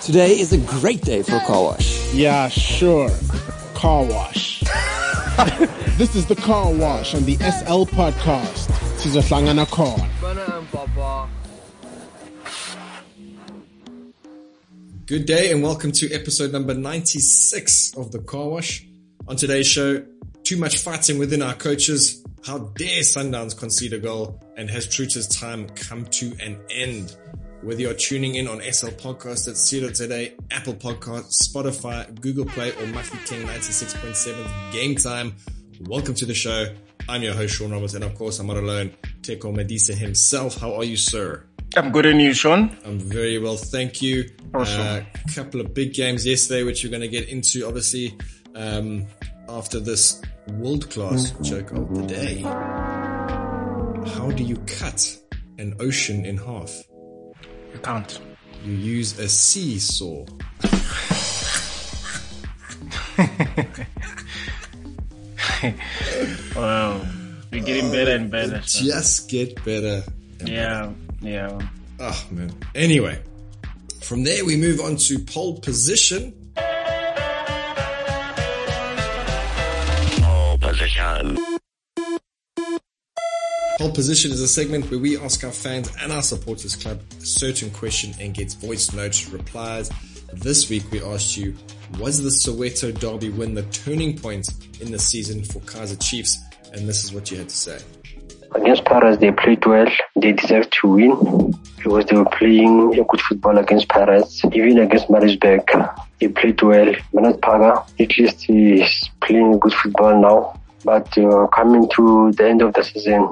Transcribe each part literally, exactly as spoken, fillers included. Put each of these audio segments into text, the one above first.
Today is a great day for a car wash. Yeah, sure. Car wash. This is the car wash on the S L podcast. Sizohlangana khona. Good day and welcome to episode number ninety-six of the car wash. On today's show, too much fighting within our coaches. How dare Sundowns concede a goal? And has Truta's time come to an end? Whether you're tuning in on S L Podcast at C today, Apple Podcasts, Spotify, Google Play, or Mafeking ninety-six point seven Game Time, welcome to the show. I'm your host, Sean Roberts, and of course, I'm not alone. Teko Medisa himself. How are you, sir? I'm good, and you, Sean? I'm very well, thank you. Awesome. A uh, couple of big games yesterday, which we're going to get into, obviously, um, after this world-class joke of the day. How do you cut an ocean in half? You can't. You use a seesaw. Wow. We're getting better and better. So. Just get better. Yeah, yeah. Oh, man. Anyway, from there we move on to pole position. Pole position. Pole position is a segment where we ask our fans and our supporters club a certain question and get voice note replies. This week we asked you, was the Soweto Derby win the turning point in the season for Kaizer Chiefs? And this is what you had to say. Against Paras, they played well. They deserved to win because they were playing a good football against Paras. Even against Maritzburg, they played well. Manat Paga, at least he's playing good football now. But uh, coming to the end of the season,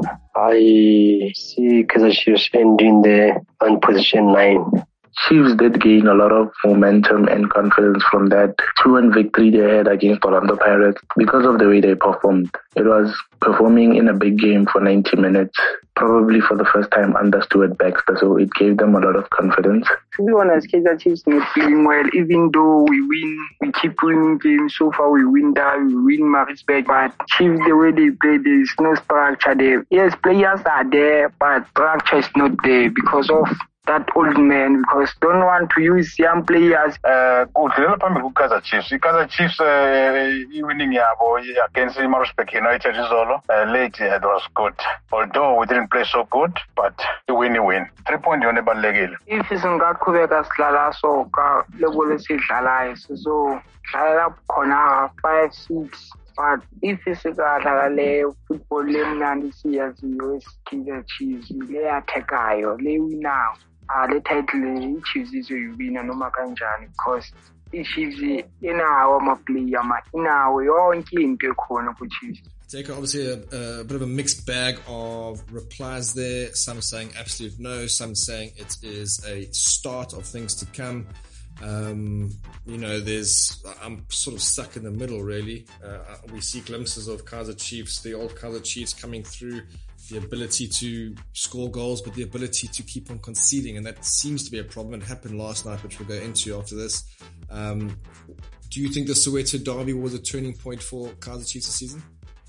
I see Kaizer Chiefs ending there on position nine. Chiefs did gain a lot of momentum and confidence from that two one victory they had against Orlando Pirates because of the way they performed. It was performing in a big game for ninety minutes, probably for the first time under Stuart Baxter, so it gave them a lot of confidence. To be honest, Kaizer Chiefs not playing well. Even though we win, we keep winning games. So far we win that, we win Maritzburg, but Chiefs, the way they play, there is no structure there. Yes, players are there, but structure is not there because of that old man, because don't want to use young players. Uh, udlulela phambili kuKaizer Chiefs. iKaizer Chiefs uh, winning yabo against Maritzburg United izolo uh, late it was good. Although we didn't play so good, but the win win. Three point yona ebalekile. If singaqhubeka sidlala so ka level esidlalayo so dlala khona five six. But if isikadlala le football lemnandi siyaziyo esikhiza Chiefs le attacker le winayo. Ah, le title i-Chiefs izoyiwina noma kanjani because i-Chiefs inawo ama-player ma inawo yonke into ekhona ku-Chiefs. Take obviously a, a bit of a mixed bag of replies there. Some saying absolute no, some saying it is a start of things to come. Um, you know, there's, I'm sort of stuck in the middle really. Uh, we see glimpses of Kaizer Chiefs, the old Kaizer Chiefs coming through, the ability to score goals, but the ability to keep on conceding. And that seems to be a problem. It happened last night, which we'll go into after this. Um, do you think the Soweto Derby was a turning point for Kaizer Chiefs this season?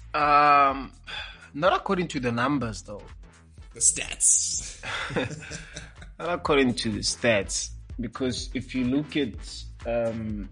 Um, not according to the numbers though. The stats. Not according to the stats. Because if you look at um,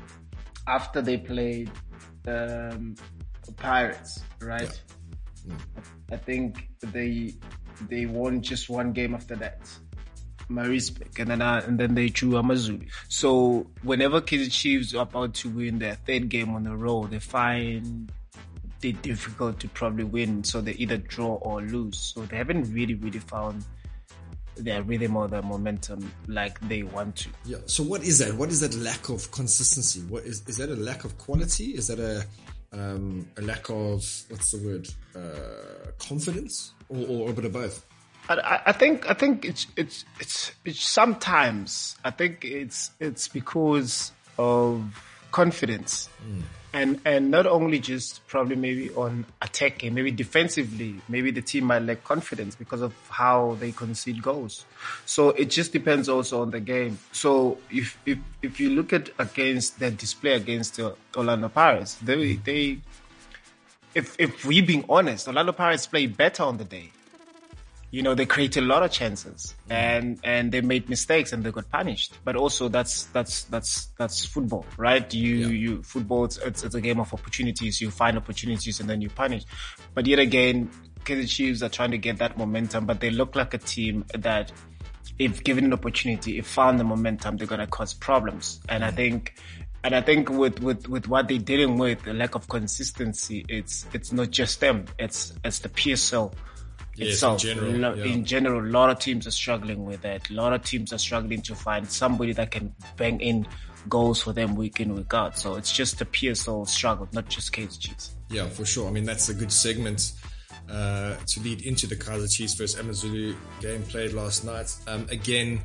after they played um, Pirates, right? Yeah. Yeah. I think they they won just one game after that, Maritzburg, and then uh, and then they drew Amazulu. So whenever Kaizer Chiefs are about to win their third game on the road, they find it difficult to probably win. So they either draw or lose. So they haven't really really found their rhythm or their momentum like they want to. Yeah. So what is that? What is that lack of consistency? What is is that a lack of quality? Is that a um, a lack of what's the word? Uh, confidence, or, or a bit of both? I, I think I think it's it's it's it's sometimes I think it's it's because of confidence. Mm. And and not only just probably maybe on attacking, maybe defensively, maybe the team might lack confidence because of how they concede goals. So it just depends also on the game. So if if if you look at against their display against the Orlando Pirates, they they if if we being honest, Orlando Pirates played better on the day. you know, they created a lot of chances and, and they made mistakes and they got punished. But also that's, that's, that's, that's football, right? You, Yeah. you, football, it's, it's, it's a game of opportunities. You find opportunities and then you punish. But yet again, Kaizer Chiefs are trying to get that momentum, but they look like a team that, if given an opportunity, if found the momentum, they're going to cause problems. And I think, and I think with, with, with what they're dealing with, the lack of consistency, it's, it's not just them. It's, it's the P S L. Yes, itself. in general, Lo- yeah. in general, a lot of teams are struggling with that. A lot of teams are struggling to find somebody that can bang in goals for them week in, week out. So it's just a P S L struggle, not just Kaizer Chiefs. Yeah, for sure. I mean, that's a good segment uh, to lead into the Kaizer Chiefs versus AmaZulu game played last night. Um, again,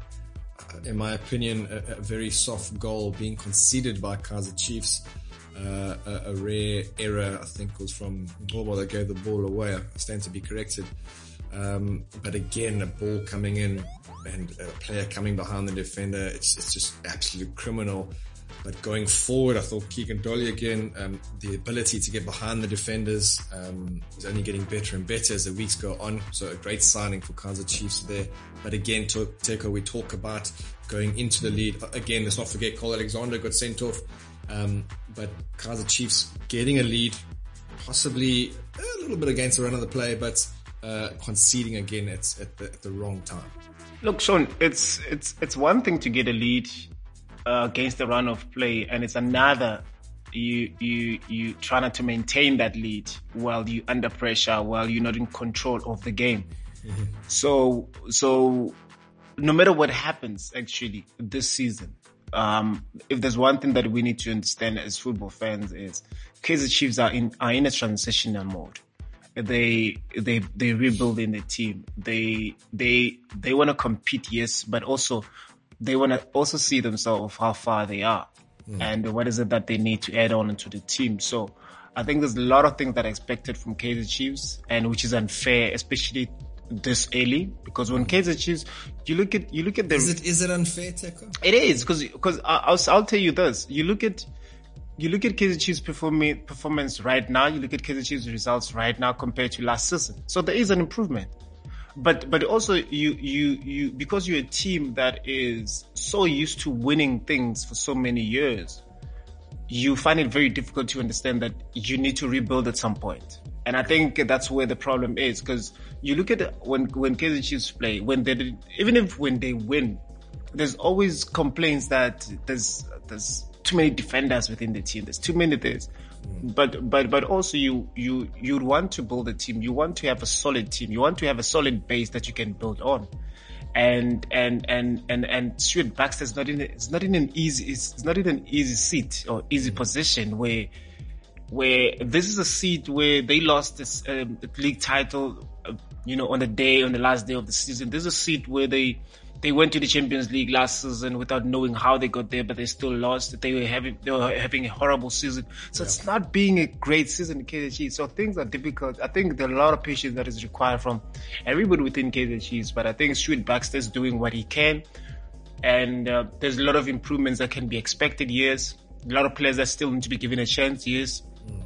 in my opinion, a, a very soft goal being conceded by Kaizer Chiefs. Uh, a, a rare error, I think, was from Ngobo that gave the ball away. I stand to be corrected. Um, but again, a ball coming in and a player coming behind the defender, it's, it's just absolute criminal. But going forward, I thought Keegan Dolly again, um, the ability to get behind the defenders um, is only getting better and better as the weeks go on. So a great signing for Kaizer Chiefs there. But again, to, Teko, we talk about going into the lead. Again, let's not forget Cole Alexander got sent off. Um, but Kaizer Chiefs getting a lead, possibly a little bit against the run of the play, but uh, conceding again at, at, the, at the wrong time. Look, Sean, it's it's it's one thing to get a lead uh, against the run of play, and it's another you you you trying to maintain that lead while you under pressure, while you're not in control of the game. Mm-hmm. So so no matter what happens, actually this season. Um, if there's one thing that we need to understand as football fans is Kaizer Chiefs are in, are in a transitional mode. They, they, they rebuilding the team. They, they, they want to compete, yes, but also they want to also see themselves how far they are mm. and what is it that they need to add on into the team. So I think there's a lot of things that are expected from Kaizer Chiefs and which is unfair, especially this early, because when Kaizer Chiefs, you look at, you look at the, is it, is it unfair, Teko? It is, because, because I'll, I'll tell you this, you look at, you look at Kaizer Chiefs performing, performance right now, you look at Kaizer Chiefs results right now compared to last season. So there is an improvement. But, but also you, you, you, because you're a team that is so used to winning things for so many years, you find it very difficult to understand that you need to rebuild at some point. And I think that's where the problem is, because you look at when, when Kaizer Chiefs play, when they, even if when they win, there's always complaints that there's, there's too many defenders within the team. There's too many things. Mm. But, but, but also you, you, you'd want to build a team. You want to have a solid team. You want to have a solid base that you can build on. And, and, and, and, and Stuart Baxter's not in, it's not in an easy, it's not in an easy seat or easy position where, where this is a seat where they lost this um, league title, uh, you know, on the day, on the last day of the season. This is a seat where they, they went to the Champions League last season without knowing how they got there, but they still lost. They were having, they were having a horrible season. So yeah. It's not being a great season in Kaizer Chiefs. So things are difficult. I think there are a lot of patience that is required from everybody within Kaizer Chiefs, but I think Stuart Baxter is doing what he can. And, uh, there's a lot of improvements that can be expected, yes. A lot of players that still need to be given a chance, yes.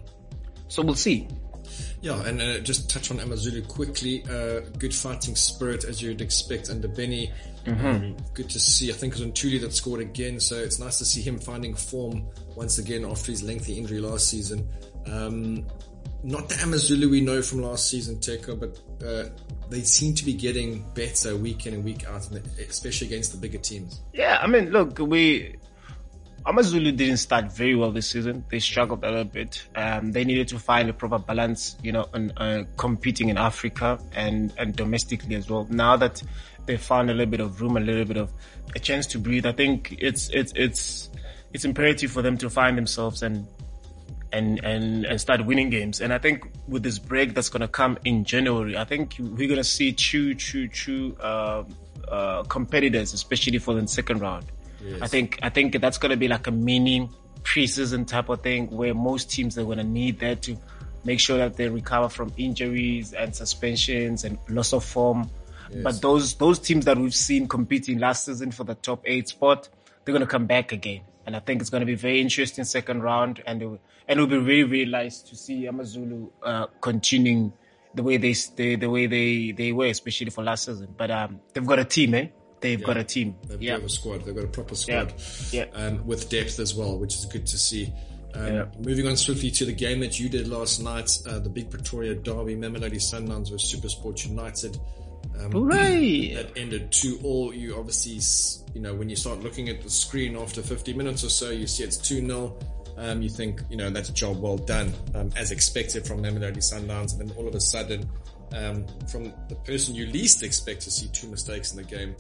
So we'll see. Yeah, and uh, just touch on AmaZulu quickly. Uh, good fighting spirit as you'd expect under Benny. Mm-hmm. Um, good to see. I think it was Ntuli that scored again, so it's nice to see him finding form once again after his lengthy injury last season. Um, not the AmaZulu we know from last season, Teko, but uh, they seem to be getting better week in and week out, especially against the bigger teams. Yeah, I mean, look, we... AmaZulu didn't start very well this season. They struggled a little bit. Um, they needed to find a proper balance, you know, on uh, competing in Africa and, and domestically as well. Now that they found a little bit of room, a little bit of a chance to breathe, I think it's it's it's it's imperative for them to find themselves and and and and start winning games. And I think with this break that's going to come in January, I think we're going to see true, true, true uh, uh, competitors, especially for the second round. Yes. I think I think that's going to be like a mini preseason type of thing where most teams are going to need that to make sure that they recover from injuries and suspensions and loss of form. Yes. But those those teams that we've seen competing last season for the top eight spot, they're going to come back again. And I think it's going to be very interesting second round, and it will, and it will be really, really nice to see AmaZulu uh, continuing the way they, they the way they, they were, especially for last season. But um, they've got a team, eh? They've yeah. got a team. They've yeah. got a squad. They've got a proper squad. Yeah. yeah. Um, with depth as well, which is good to see. Um, yeah. Moving on swiftly to the game that you did last night, uh, the big Pretoria derby, Mamelodi Sundowns versus SuperSport United. Um, Hooray! That ended two all. You obviously, you know, when you start looking at the screen after fifty minutes or so, you see it's two nil. Um, you think, you know, that's a job well done, um, as expected from Mamelodi Sundowns. And then all of a sudden, um, from the person you least expect to see two mistakes in the game,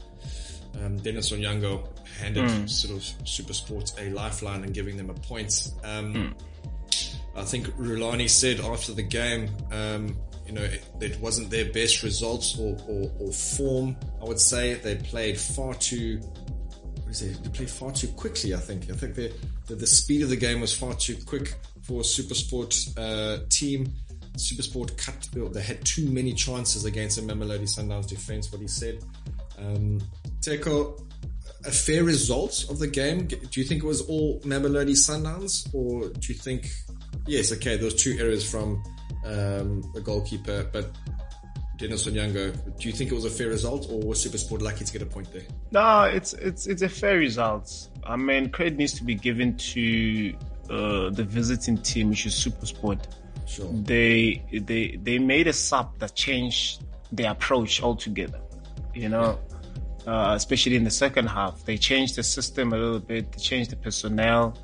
um, Dennis Onyango handed mm. sort of SuperSport a lifeline and giving them a point. Um, mm. I think Rulani said after the game, um, you know, it, it wasn't their best results or, or, or form, I would say. They played far too, what is it? They played far too quickly, I think. I think they, the, the speed of the game was far too quick for a SuperSport uh, team. SuperSport cut, they had too many chances against a Mamelodi Sundowns defense, what he said. Um, Teko, a fair result of the game? Do you think it was all Mamelodi Sundowns? Or do you think, yes, okay, there was two errors from um, the goalkeeper, but Dennis Onyango, do you think it was a fair result, or was SuperSport lucky to get a point there? No, it's it's it's a fair result. I mean, credit needs to be given to uh, the visiting team, which is SuperSport. Sure. They they they made a sub that changed their approach altogether. You know, uh, especially in the second half, they changed the system a little bit. They changed the personnel,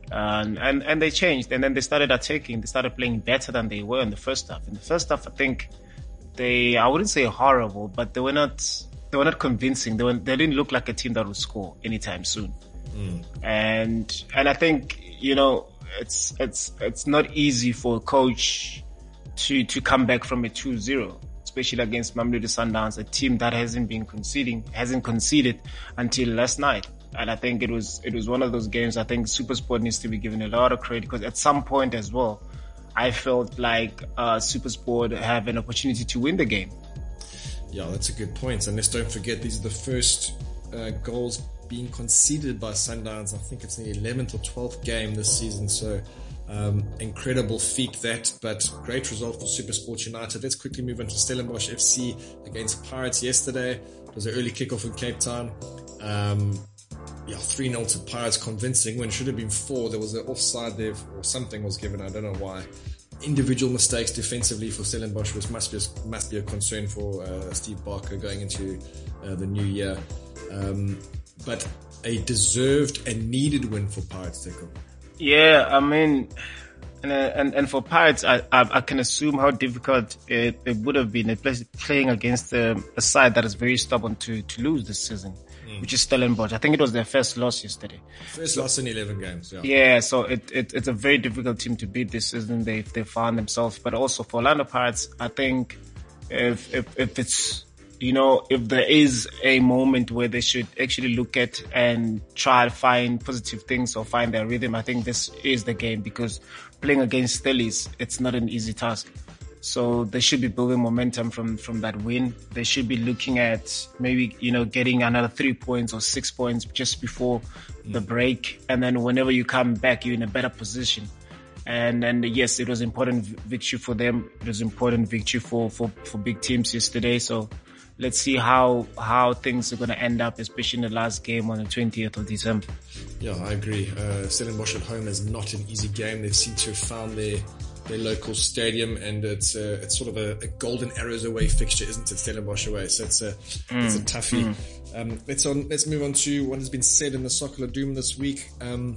and and and they changed, and then they started attacking. They started playing better than they were in the first half. In the first half, I think. They, I wouldn't say horrible, but they were not, they were not convincing. They were, they didn't look like a team that would score anytime soon. Mm. And, and I think, you know, it's, it's, it's not easy for a coach to, to come back from a two zero, especially against Mamelodi Sundowns, a team that hasn't been conceding, hasn't conceded until last night. And I think it was, it was one of those games. I think SuperSport needs to be given a lot of credit, because at some point as well, I felt like uh, SuperSport have an opportunity to win the game. Yeah, that's a good point. And let's don't forget, these are the first uh, goals being conceded by Sundowns. I think it's the eleventh or twelfth game this season. So um, incredible feat that, but great result for SuperSport United. Let's quickly move on to Stellenbosch F C against Pirates yesterday. It was an early kickoff in Cape Town. Um, yeah, three nil to Pirates, convincing when it should have been four. There was an offside there, or something was given. I don't know why. Individual mistakes defensively for Stellenbosch, which must be a, must be a concern for uh, Steve Barker going into uh, the new year. Um, but a deserved and needed win for Pirates, Teko. Yeah, I mean, and and, and for Pirates, I, I I can assume how difficult it, it would have been playing against a, a side that is very stubborn to to lose this season. Which is Stellenbosch. I think it was their first loss yesterday. First loss in eleven games, yeah. Yeah, so it, it it's a very difficult team to beat this season. They they found themselves, but also for Orlando Pirates, I think if if if it's you know if there is a moment where they should actually look at and try to find positive things or find their rhythm, I think this is the game, because playing against Stellies, it's not an easy task. So they should be building momentum from, from that win. They should be looking at maybe, you know, getting another three points or six points just before mm. the break. And then whenever you come back, you're in a better position. And, and yes, it was important victory for them. It was important victory for, for, for big teams yesterday. So let's see how, how things are going to end up, especially in the last game on the twentieth of December. Yeah, I agree. Uh, Stellenbosch at home is not an easy game. They seem to have found their, their local stadium, and it's uh, it's sort of a, a golden arrows away fixture, isn't it? Stellenbosch away, so it's a mm. it's a toughie. Mm. Um, let's on let's move on to what has been said in the Soccer Doom this week. Um,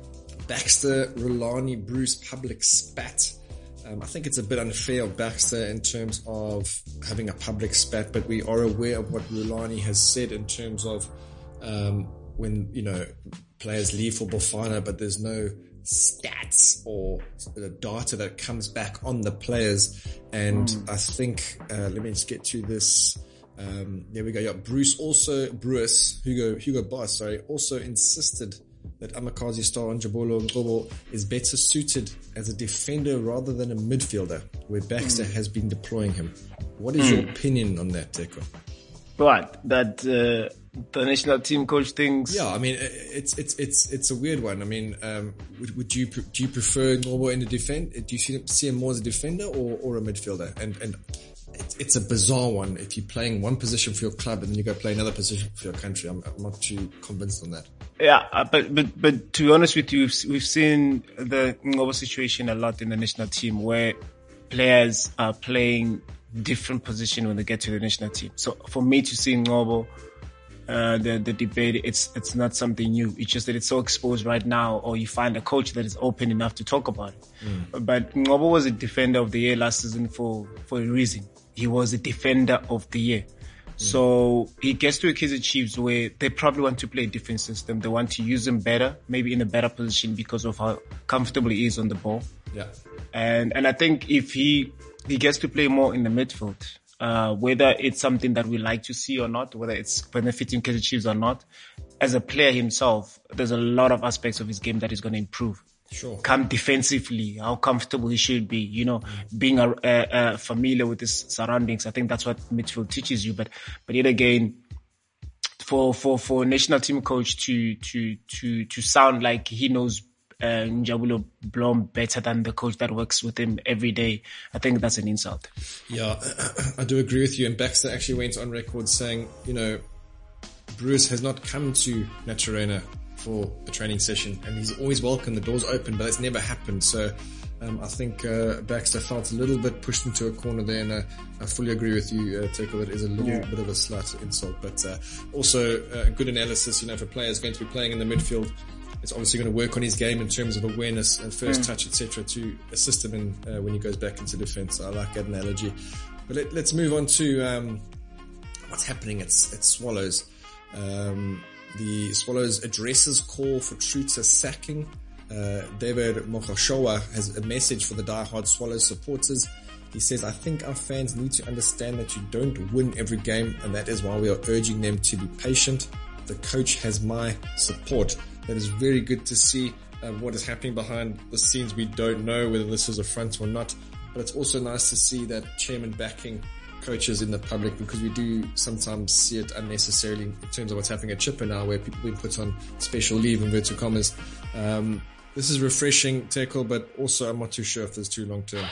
Baxter, Rulani, Bruce, public spat. Um, I think it's a bit unfair of Baxter in terms of having a public spat, but we are aware of what Rulani has said in terms of um, when you know players leave for Bafana, but there's no stats or the data that comes back on the players. And mm. I think, uh, let me just get to this. Um, there we go. Yeah, Bruce also, Bruce, Hugo, Hugo Boss, sorry, also insisted that Amakazi Star Njabolo Ngobo is better suited as a defender rather than a midfielder, where Baxter mm. has been deploying him. What is mm. your opinion on that, Teko? Right, that, uh, the national team coach thinks. Yeah, I mean, it's it's it's it's a weird one. I mean, um, would, would you do you prefer Ngobo in the defend? Do you see, see him more as a defender or, or a midfielder? And and it's, it's a bizarre one. If you're playing one position for your club and then you go play another position for your country, I'm, I'm not too convinced on that. Yeah, but but but to be honest with you, we've seen the Ngobo situation a lot in the national team where players are playing different position when they get to the national team. So for me to see Ngobo, uh, the the debate, it's it's not something new. It's just that it's so exposed right now, or you find a coach that is open enough to talk about it. Mm. But Ngobo was a defender of the year last season for for a reason. He was a defender of the year. Mm. So he gets to a Kaizer Chiefs where they probably want to play a different system. They want to use him better, maybe in a better position because of how comfortable he is on the ball. Yeah. And and I think if he he gets to play more in the midfield, uh, whether it's something that we like to see or not, whether it's benefiting Kaizer Chiefs or not, as a player himself, there's a lot of aspects of his game that is going to improve. Sure. Come defensively, how comfortable he should be, you know, being a, a, a familiar with his surroundings. I think that's what midfield teaches you. But, but yet again, for, for, for a national team coach to, to, to, to sound like he knows uh, Njabulo Blom better than the coach that works with him every day, I think that's an insult. Yeah, I do agree with you. And Baxter actually went on record saying, you know, Bruce has not come to Naturena for a training session, and he's always welcome. The door's open, but it's never happened. So um, I think uh, Baxter felt a little bit pushed into a corner there, and uh, I fully agree with you, uh, Teko, that is a little yeah. bit of a slight insult, but uh, also uh, good analysis. You know, if a player is going to be playing in the midfield, it's obviously going to work on his game in terms of awareness and first mm. touch, et cetera, to assist him in uh, when he goes back into defence. I like that analogy. But let, let's move on to um, what's happening at, at Swallows. Um, The Swallows addresses call for Truta sacking. Uh, David Mokoshowa has a message for the diehard Swallows supporters. He says, I think our fans need to understand that you don't win every game, and that is why we are urging them to be patient. The coach has my support. That is very good to see uh, what is happening behind the scenes. We don't know whether this is a front or not, but it's also nice to see that chairman backing coaches in the public, because we do sometimes see it unnecessarily in terms of what's happening at Chipper now, where people being put on special leave, inverted commas. Um, this is refreshing, Tackle, but also I'm not too sure if there's too long term.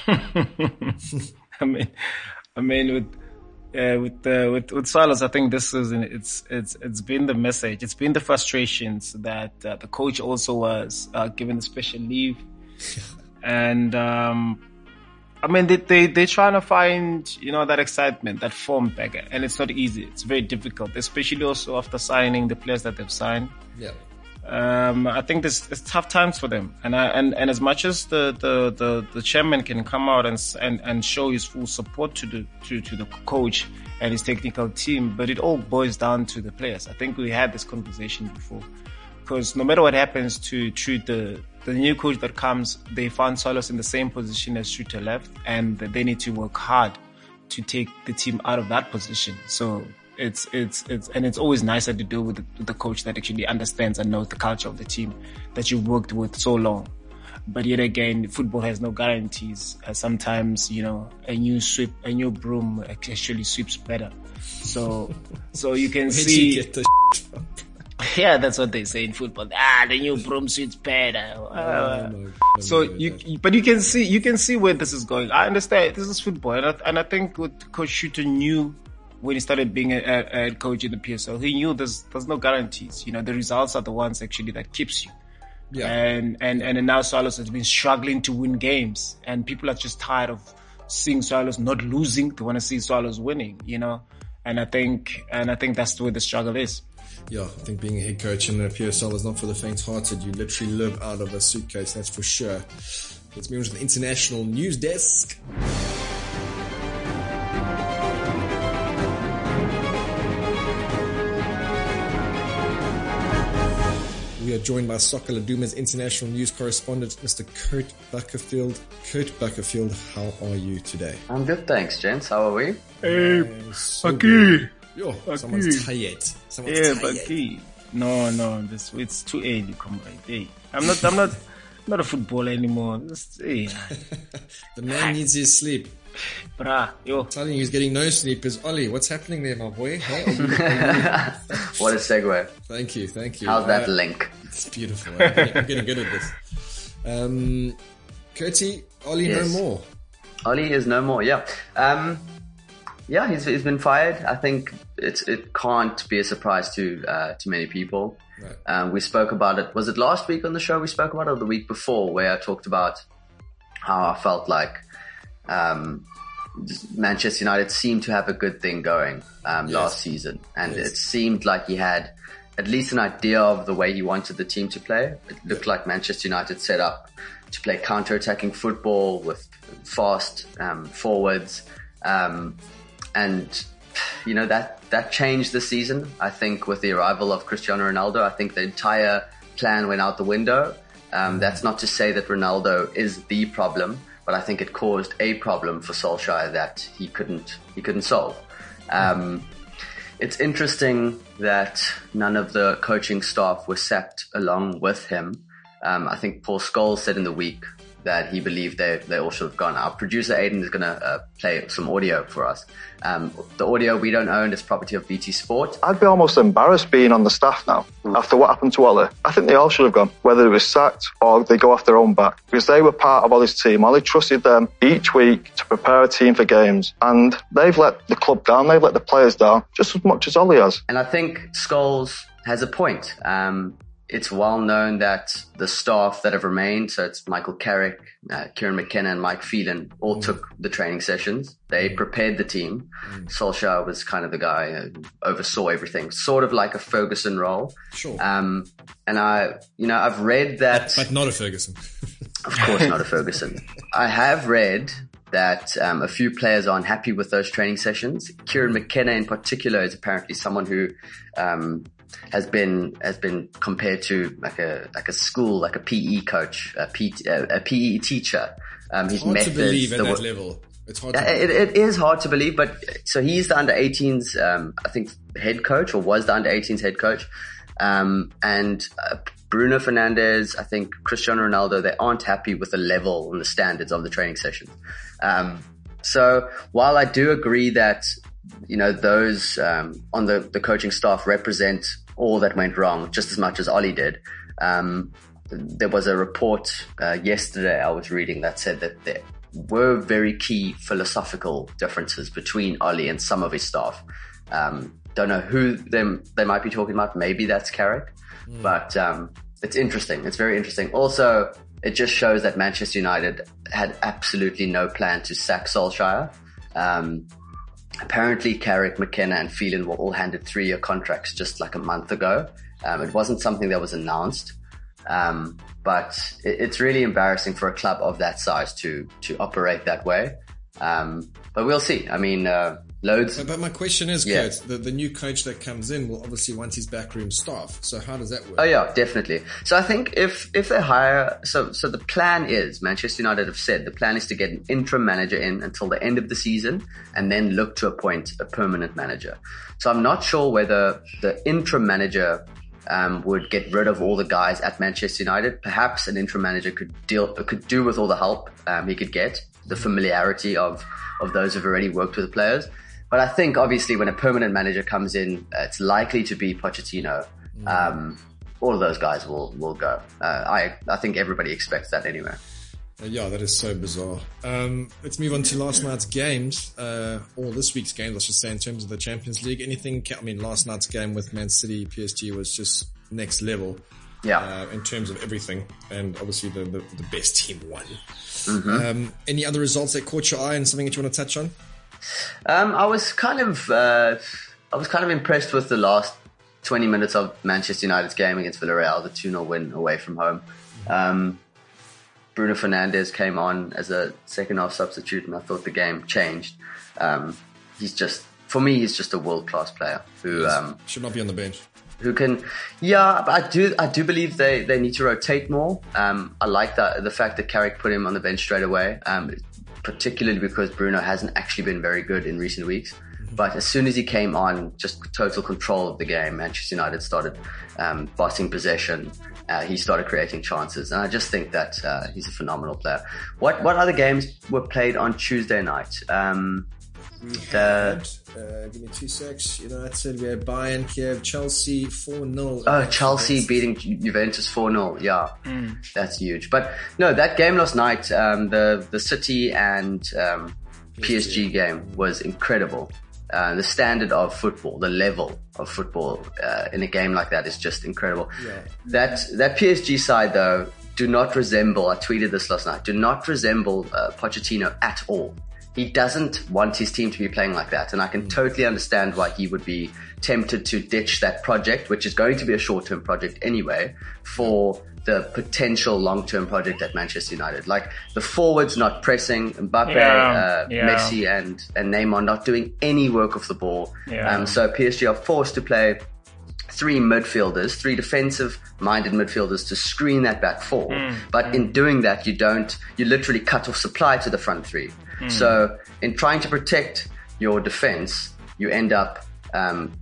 I mean, I mean, with uh, with, uh, with with Silas, I think this is it's it's it's been the message, it's been the frustrations that uh, the coach also was uh, given the special leave, and. Um, I mean, they, they, they're trying to find, you know, that excitement, that form back. And it's not easy. It's very difficult, especially also after signing the players that they've signed. Yeah. Um, I think there's, there's tough times for them. And I, and, and as much as the, the, the, the chairman can come out and, and, and show his full support to the, to, to the coach and his technical team, but it all boils down to the players. I think we had this conversation before. Because no matter what happens to treat the, the new coach that comes, they found Silas in the same position as Shooter left, and they need to work hard to take the team out of that position. So it's, it's, it's, and it's always nicer to deal with the, with the coach that actually understands and knows the culture of the team that you've worked with so long. But yet again, football has no guarantees. Uh, sometimes, you know, a new sweep, a new broom actually sweeps better. So, so you can see. You get the Yeah, that's what they say in football. Ah, the new broom suits better. Uh, oh, so you, you, but you can see, you can see where this is going. I understand this is football, and I, and I think what Coach Shooter knew when he started being a, a, a head coach in the P S L, he knew there's there's no guarantees. You know, the results are the ones actually that keeps you. Yeah. And and and now Swallows has been struggling to win games, and people are just tired of seeing Swallows not losing. They want to see Swallows winning. You know, and I think and I think that's where the struggle is. Yeah, I think being a head coach in the P S L is not for the faint-hearted. You literally live out of a suitcase, that's for sure. Let's move on to the international news desk. We are joined by Soccer Laduma's international news correspondent, Mister Kurt Buckerfield. Kurt Buckerfield, how are you today? I'm good, thanks, gents. How are we? Hey, Bucky. Yo, someone's tired. Someone's yeah, tired. Bucky. No, no, this it's too early. Come right, hey, I'm not. I'm not. not a footballer anymore. It's, yeah. The man needs his sleep. Bruh, yo. I'm telling you, he's getting no sleep. Is Ollie? What's happening there, my boy? Hey, are you, are you... What a segue. Thank you, thank you. How's that uh, link? It's beautiful. I'm getting, I'm getting good at this. Um, Curtie, Ollie Yes. no more. Ollie is no more, yeah. Um, yeah, he's he's been fired. I think it's it can't be a surprise to uh, to many people. Right. Um, we spoke about it. Was it last week on the show we spoke about it, or the week before, where I talked about how I felt like um, Manchester United seemed to have a good thing going um, Yes. last season, and Yes. it seemed like he had at least an idea of the way he wanted the team to play. It looked like Manchester United set up to play counter-attacking football with fast um, forwards, um, and you know that that changed this season. I think with the arrival of Cristiano Ronaldo, I think the entire plan went out the window. Um, that's not to say that Ronaldo is the problem, but I think it caused a problem for Solskjaer that he couldn't he couldn't solve. Um, it's interesting that none of the coaching staff were sacked along with him. Um, I think Paul Scholes said in the week that he believed they they all should have gone. Our producer Aiden is going to uh, play some audio for us. Um, the audio we don't own is property of B T Sport. I'd be almost embarrassed being on the staff now after what happened to Ollie. I think they all should have gone, whether it was sacked or they go off their own back, because they were part of Ollie's team. Ollie trusted them each week to prepare a team for games, and they've let the club down, they've let the players down just as much as Ollie has. And I think Scholes has a point. Um, It's well known that the staff that have remained, so it's Michael Carrick, uh, Kieran McKenna and Mike Phelan, all mm. took the training sessions. They mm. prepared the team. Mm. Solskjaer was kind of the guy who oversaw everything, sort of like a Ferguson role. Sure. Um, and I, you know, I've read that... But, but not a Ferguson. Of course not a Ferguson. I have read that um, a few players aren't happy with those training sessions. Kieran McKenna in particular is apparently someone who... Um, has been has been compared to like a like a school, like a P E coach, a, P, a, a P E teacher. Um, his it's hard methods, to believe at the, that level. It's hard. To it, it is hard to believe, but so he's the under eighteens, um, I think, head coach, or was the under eighteens head coach, um, and uh, Bruno Fernandes, I think Cristiano Ronaldo, they aren't happy with the level and the standards of the training sessions. Um, so while I do agree that, you know, those um, on the, the coaching staff represent all that went wrong just as much as Ollie did. Um, there was a report uh, yesterday I was reading that said that there were very key philosophical differences between Ollie and some of his staff. Um, don't know who them they might be talking about. Maybe that's Carrick, mm. but um, it's interesting. It's very interesting. Also, it just shows that Manchester United had absolutely no plan to sack Solskjaer. Um, Apparently, Carrick, McKenna and Phelan were all handed three-year contracts just like a month ago. Um, it wasn't something that was announced, um, but it, it's really embarrassing for a club of that size to to operate that way. Um, but we'll see. I mean, uh, loads. But, but my question is, yeah. Kurt, the, the new coach that comes in will obviously want his backroom staff. So how does that work? Oh yeah, definitely. So I think if, if they hire, so, so the plan is, Manchester United have said, the plan is to get an interim manager in until the end of the season and then look to appoint a permanent manager. So I'm not sure whether the interim manager Um, would get rid of all the guys at Manchester United. Perhaps an interim manager could deal, could do with all the help um, he could get, the familiarity of, of those who've already worked with the players. But I think obviously when a permanent manager comes in, uh, it's likely to be Pochettino. Um, all of those guys will, will go. Uh, I, I think everybody expects that anyway. Uh, yeah, that is so bizarre. Um, let's move on to last night's games, uh, or this week's games, I should say, in terms of the Champions League. Anything, I mean, last night's game with Man City, P S G was just next level. Yeah. Uh, in terms of everything. And obviously the, the, the best team won. Mm-hmm. Um, any other results that caught your eye and something that you want to touch on? Um, I was kind of, uh, I was kind of impressed with the last twenty minutes of Manchester United's game against Villarreal, the two nil win away from home. Um, Bruno Fernandes came on as a second half substitute and I thought the game changed. Um, he's just, for me, he's just a world-class player who, yes. um, should not be on the bench. Who can, yeah, but I do, I do believe they, they need to rotate more. Um, I like that, the fact that Carrick put him on the bench straight away, um, particularly because Bruno hasn't actually been very good in recent weeks. But as soon as he came on, just total control of the game, Manchester United started um, bossing possession. Uh, he started creating chances. And I just think that uh, he's a phenomenal player. What what other games were played on Tuesday night? Um, We the, had, uh, give me two secs, United, we had Bayern, Kiev, Chelsea four nil. Oh, Chelsea beating Juventus four nil. Yeah, mm. That's huge. But no, that game last night, um, the, the City and um, P S G game was incredible. Uh, the standard of football, the level of football uh, in a game like that is just incredible. Yeah. That that P S G side, though, do not resemble, I tweeted this last night, do not resemble uh, Pochettino at all. He doesn't want his team to be playing like that. And I can totally understand why he would be tempted to ditch that project, which is going to be a short-term project anyway, for the potential long-term project at Manchester United. Like the forwards not pressing, Mbappe, Yeah, uh, yeah. Messi and, and Neymar not doing any work of the ball. Yeah. Um, so P S G are forced to play three midfielders, three defensive-minded midfielders to screen that back four. Mm. But mm. in doing that, you don't, you literally cut off supply to the front three. Mm. So in trying to protect your defense, you end up um,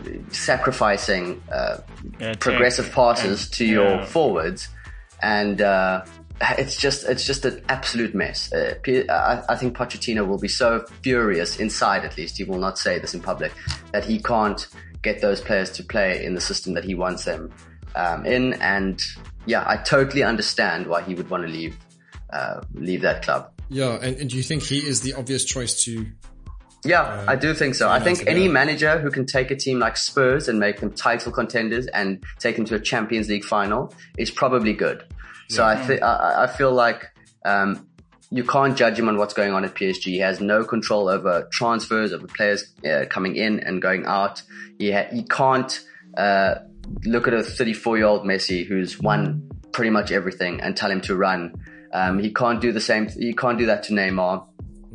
sacrificing uh, Yeah, progressive take- passes and- to yeah. your forwards, and uh, it's just it's just an absolute mess. Uh, P- I, I think Pochettino will be so furious inside, at least he will not say this in public, that he can't get those players to play in the system that he wants them um, in. And yeah, I totally understand why he would want to leave uh, leave that club. Yeah, and, and do you think he is the obvious choice to... Yeah, Uh, I do think so. I think United, any yeah. manager who can take a team like Spurs and make them title contenders and take them to a Champions League final is probably good. So I, th- I, I feel like um, you can't judge him on what's going on at P S G. He has no control over transfers, over players uh, coming in and going out. He, ha- he can't uh, look at a thirty-four-year-old Messi who's won pretty much everything and tell him to run. Um, he can't do the same. He can't do that to Neymar.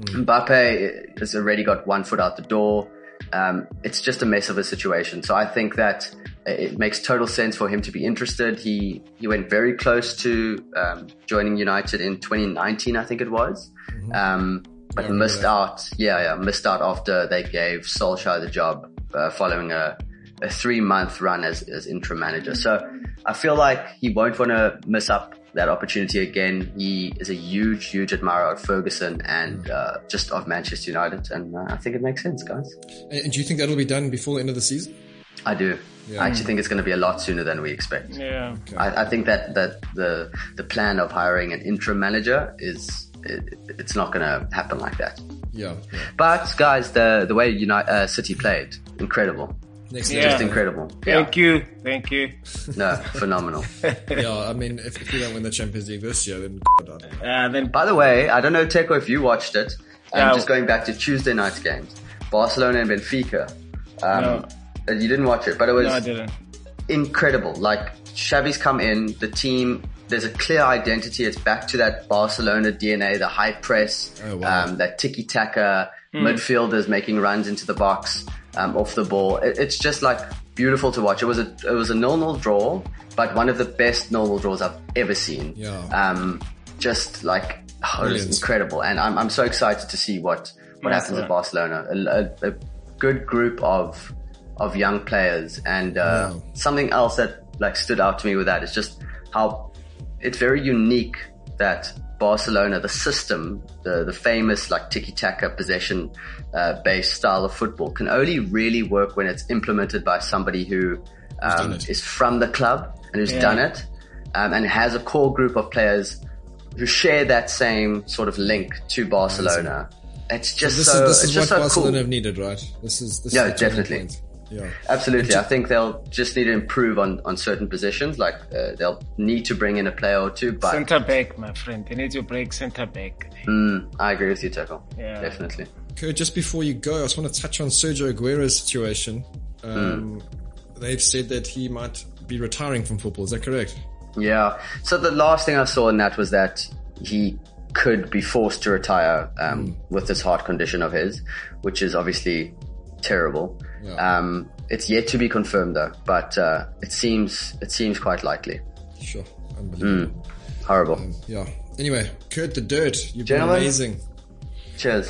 Mbappe has already got one foot out the door. Um, it's just a mess of a situation. So I think that it makes total sense for him to be interested. He he went very close to um, joining United in twenty nineteen, I think it was, um, but Yeah, missed that. out. Yeah, yeah, missed out after they gave Solskjaer the job uh, following a, a three month run as as interim manager. So I feel like he won't want to miss up that opportunity again. He is a huge, huge admirer of Ferguson and uh, just of Manchester United, and uh, I think it makes sense, guys. And, and do you think that'll be done before the end of the season? I do. Yeah. I actually think it's going to be a lot sooner than we expect. Yeah. I, I think that, that the the plan of hiring an interim manager is it, it's not going to happen like that. Yeah. yeah. But guys, the the way United uh, City played, incredible, Next Yeah. just level. incredible. Thank you. Thank you. No, phenomenal. Yeah, I mean, if, if we don't win the Champions League this year, then God, Uh, then By the way, I don't know, Teko, if you watched it. Um, Yeah. Just going back to Tuesday night's games, Barcelona and Benfica. Um, No. uh, You didn't watch it, but it was no, I didn't. incredible. Like Xavi's come in, the team, there's a clear identity. It's back to that Barcelona D N A, the high press, Oh, wow. um, that tiki-taka, midfielders making runs into the box, um, off the ball. It, it's just like beautiful to watch. It was a, it was a nil-nil draw, but one of the best nil-nil draws I've ever seen. Yeah. Um, just like, oh, it was Brilliant. incredible. And I'm, I'm so excited to see what, what Nice happens one. at Barcelona. A, a, a good group of, of young players. And, uh, Wow. something else that like stood out to me with that is just how it's very unique that Barcelona, the system, the, the famous like tiki-taka possession, uh, based style of football can only really work when it's implemented by somebody who, done um, it. is from the club and who's Yeah. done it, um, and has a core group of players who share that same sort of link to Barcelona. It's So just this so, is this it's is just what so Barcelona cool. have needed, right? This is this Yeah, is the turning definitely. point. Yeah. Absolutely. I think they'll just need to improve on, on certain positions. Like, uh, they'll need to bring in a player or two, but Centre back, my friend. They need to break centre back. mm, I agree with you, Teko. Yeah. Definitely. Kurt, just before you go, I just want to touch on Sergio Aguero's situation. Um, They've said that he might be retiring from football. Is that correct? Yeah. So the last thing I saw in that was that he could be forced to retire um, Mm. with this heart condition of his, which is obviously terrible. Yeah. Um, it's yet to be confirmed though, but uh, it seems it seems quite likely. Sure. Unbelievable. Horrible. Yeah. Anyway, Kurt the Dirt, you've Gentlemen. been amazing. Cheers.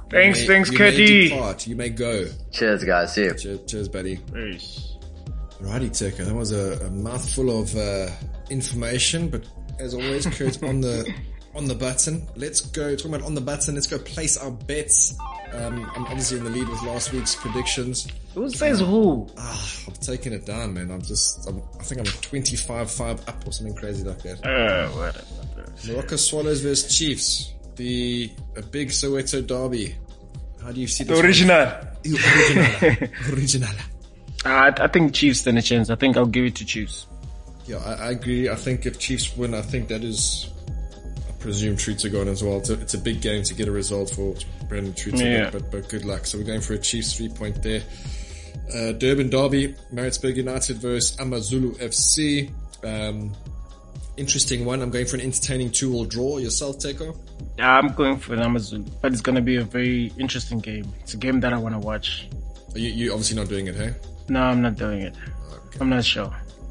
Thanks, you may, thanks, you Cuddy. may depart. You may go. Cheers, guys. See you. Cheers, cheers buddy. Peace. Righty, Turko. That was a, a mouthful of uh, information, but as always, Kurt on the on the button. Let's go. Talking about on the button. Let's go place our bets. Um, I'm obviously in the lead with last week's predictions. Who says who? Ah, I've taken it down, man. I'm just. I'm, I think I'm twenty-five five up or something crazy like that. Uh, whatever. Morocco Swallows versus Chiefs. The a big Soweto derby. How do you see the this? Original. Original. Original. Uh, I, I think Chiefs stand a chance. I think I'll give it to Chiefs. Yeah, I, I agree. I think if Chiefs win, I think that is, I presume, Trutzagon as well. It's a, it's a big game to get a result for Brendan Trutzagon, yeah. but, but good luck. So we're going for a Chiefs three point there. Uh, Durban Derby, Maritzburg United versus Amazulu F C. Um, interesting one. I'm going for an entertaining two-all draw. Yourself, Teko? I'm going for an Amazulu, but it's going to be a very interesting game. It's a game that I want to watch. Are you, you're obviously not doing it, hey? No, I'm not doing it. Okay. I'm not sure.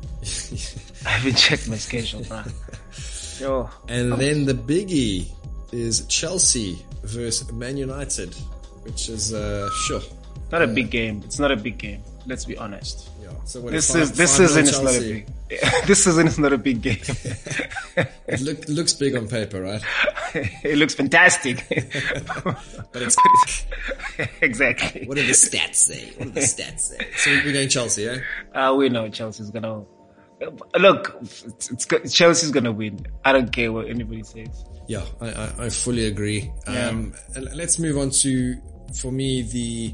I haven't checked my schedule, bro. Yo. And then the biggie is Chelsea versus Man United, which is, uh, sure. Not a uh, big game. It's not a big game. Let's be honest. Yeah. So what, this five, is this five season nil is not a big. This season is not a big game. It look, looks big on paper, right? It looks fantastic. But it's exactly. What do the stats say? What do the stats say? So we're going Chelsea, eh? Uh, we know Chelsea's gonna look. It's, it's Chelsea's gonna win. I don't care what anybody says. Yeah, I, I, I fully agree. Yeah. Um, and let's move on to, for me, the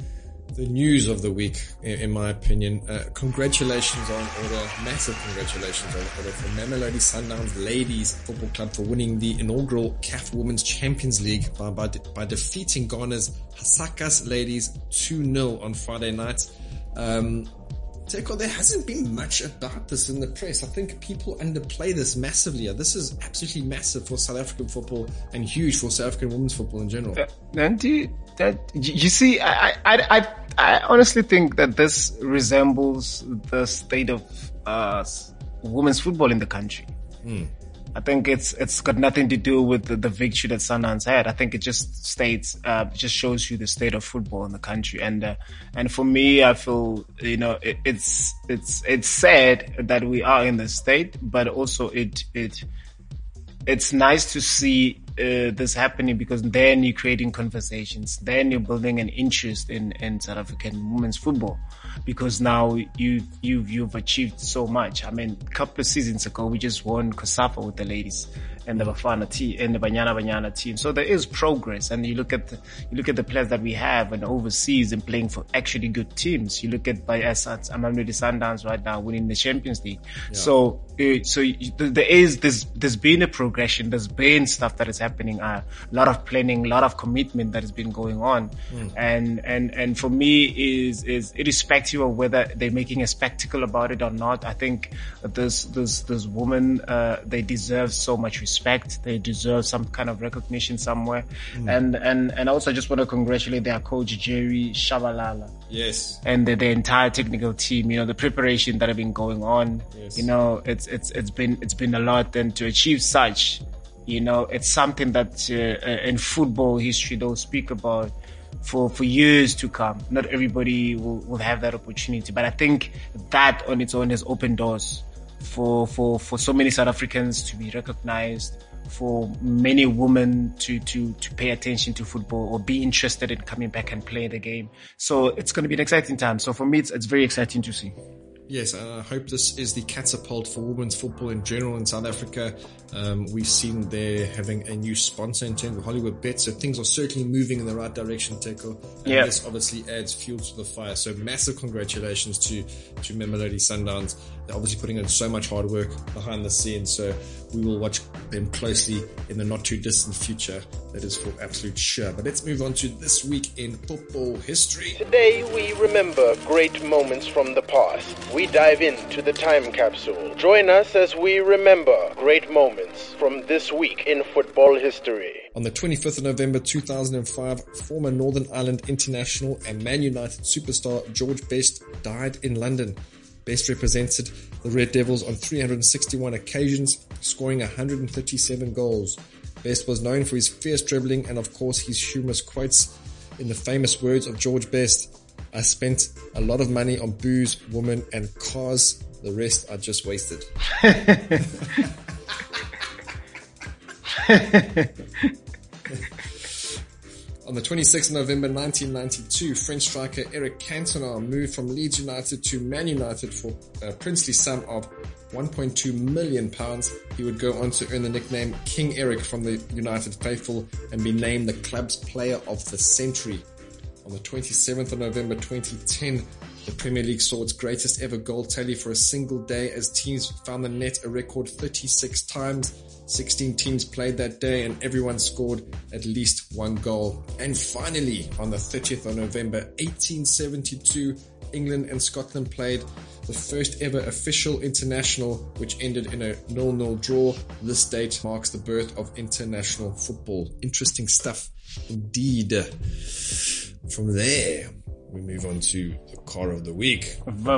the news of the week, in, in my opinion. Uh, congratulations on order, massive congratulations on order for Mamelodi Sundowns Ladies Football Club for winning the inaugural C A F Women's Champions League by by, de- by defeating Ghana's Hasakas Ladies two nil on Friday night. Um, Teko, there hasn't been much about this in the press. I think people underplay this massively. This is absolutely massive for South African football and huge for South African women's football in general. Uh, and you, that, you see, I, I, I, I honestly think that this resembles the state of uh, women's football in the country. Mm. I think it's it's got nothing to do with the, the victory that Sundowns had. I think it just states, uh, just shows you the state of football in the country. And uh, and for me, I feel you know it, it's it's it's sad that we are in this state, but also it it it's nice to see uh, this happening, because then you're creating conversations, then you're building an interest in in South African women's football. Because now you you you've achieved so much. I mean, a couple of seasons ago we just won COSAFA with the ladies and the Bafana team and the Banyana Banyana team. So there is progress. And you look at the, you look at the players that we have and overseas and playing for actually good teams. You look at by Assad, Mamelodi Sundowns right now winning the Champions League. Yeah. So uh, so you, there is there's there's been a progression. There's been stuff that is happening. Uh, a lot of planning, a lot of commitment that has been going on. Mm. And and and for me is is irrespective of whether they're making a spectacle about it or not. I think this this this woman uh, they deserve so much respect. They deserve some kind of recognition somewhere. Mm. And and and also I just want to congratulate their coach Jerry Shabalala. Yes. And the, the entire technical team. You know, the preparation that have been going on. Yes. You know, it's it's it's been it's been a lot, and to achieve such, you know, it's something that uh, in football history they'll speak about for, for years to come. Not everybody will, will have that opportunity, but I think that on its own has opened doors for, for, for so many South Africans to be recognized, for many women to, to, to pay attention to football or be interested in coming back and play the game. So it's going to be an exciting time. So for me, it's, it's very exciting to see. Yes, and I hope this is the catapult for women's football in general in South Africa. Um, we've seen they're having a new sponsor in terms of Hollywood Bet, so things are certainly moving in the right direction, Teko. And yeah. This obviously adds fuel to the fire. So massive congratulations to, to Mamelodi Sundowns. They're obviously putting in so much hard work behind the scenes, so we will watch them closely in the not too distant future. That is for absolute sure. But let's move on to this week in football history. Today we remember great moments from the past. We dive into the time capsule. Join us as we remember great moments from this week in football history. On the twenty-fifth of November two thousand five, former Northern Ireland international and Man United superstar George Best died in London. Best represented the Red Devils on three hundred sixty-one occasions, scoring one hundred thirty-seven goals. Best was known for his fierce dribbling and, of course, his humorous quotes. In the famous words of George Best, I spent a lot of money on booze, women, and cars. The rest I just wasted. On the twenty-sixth of November nineteen ninety-two, French striker Eric Cantona moved from Leeds United to Man United for a princely sum of one point two million pounds. He would go on to earn the nickname King Eric from the United faithful and be named the club's player of the century. On the twenty-seventh of November twenty ten, the Premier League saw its greatest ever goal tally for a single day as teams found the net a record thirty-six times. sixteen teams played that day and everyone scored at least one goal. And finally, on the thirtieth of November eighteen seventy-two, England and Scotland played the first ever official international, which ended in a nil nil draw. This date marks the birth of international football. Interesting stuff indeed. From there, we move on to the car of the week.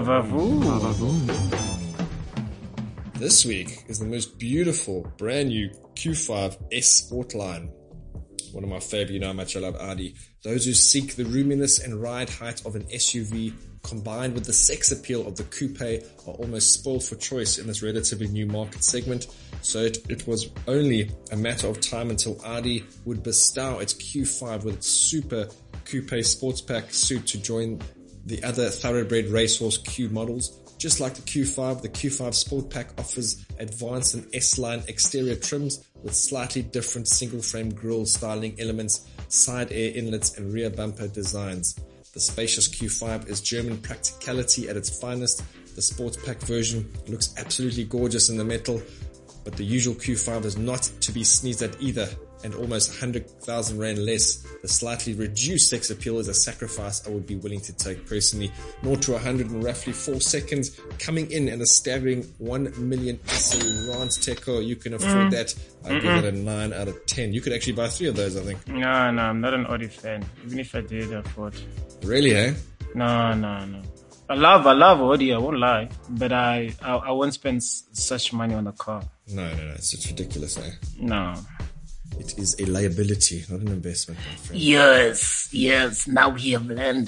This week is the most beautiful, brand new Q five S Sportline. One of my favorite, you know how much I love Audi. Those who seek the roominess and ride height of an S U V combined with the sex appeal of the coupe are almost spoiled for choice in this relatively new market segment. So it, it was only a matter of time until Audi would bestow its Q five with its super coupe sports pack suit to join the other thoroughbred racehorse Q models. Just like the Q five, the Q five Sport Pack offers advanced and S-line exterior trims with slightly different single-frame grille styling elements, side air inlets, and rear bumper designs. The spacious Q five is German practicality at its finest. The Sports Pack version looks absolutely gorgeous in the metal, but the usual Q five is not to be sneezed at either, and almost one hundred thousand rand less. The slightly reduced sex appeal is a sacrifice I would be willing to take personally. zero to one hundred in roughly four seconds, coming in at a staggering one million rands. Teco, you can afford Mm. that. I'd give it a nine out of ten. You could actually buy three of those, I think. No, no, I'm not an Audi fan. Even if I did afford. Really, eh? No, no, no. I love, I love Audi. I won't lie, but I, I, I won't spend s- such money on a car. No, no, no. It's just ridiculous, eh? No. It is a liability, not an investment, my friend. Yes, yes. Now we have learned.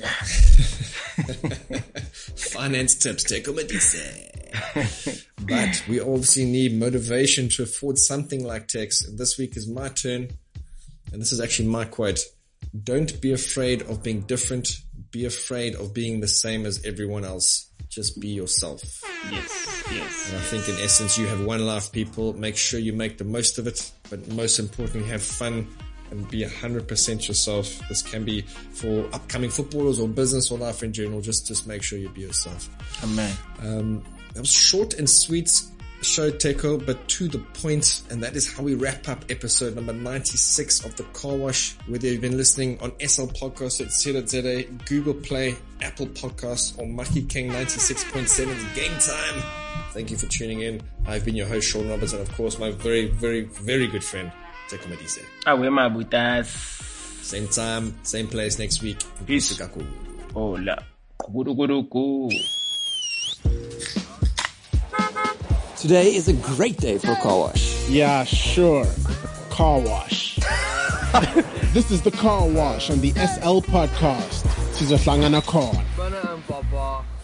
Finance tips, Teco Medise. But we obviously need motivation to afford something like Tex. And this week is my turn. And this is actually my quote. Don't be afraid of being different. Be afraid of being the same as everyone else. Just be yourself. Yes, yes. And I think in essence, you have one life, people. Make sure you make the most of it. But most importantly, have fun and be one hundred percent yourself. This can be for upcoming footballers or business or life in general. Just, just make sure you be yourself. Amen. Um, that was short and sweet show, Teco, but to the point, and that is how we wrap up episode number ninety-six of The Car Wash. Whether you've been listening on S L Podcasts at Z Z A, Google Play, Apple Podcasts, or Maki King ninety-six point seven's Game Time, thank you for tuning in. I've been your host, Sean Roberts, and of course, my very, very, very good friend, Teco Medise. Awe mabutas. Same time, same place next week. Peace. Hola. Kurukuruku. Today is a great day for a car wash. Yeah, sure. Car wash. This is the Car Wash on the S L Podcast. Sizohlangana khona.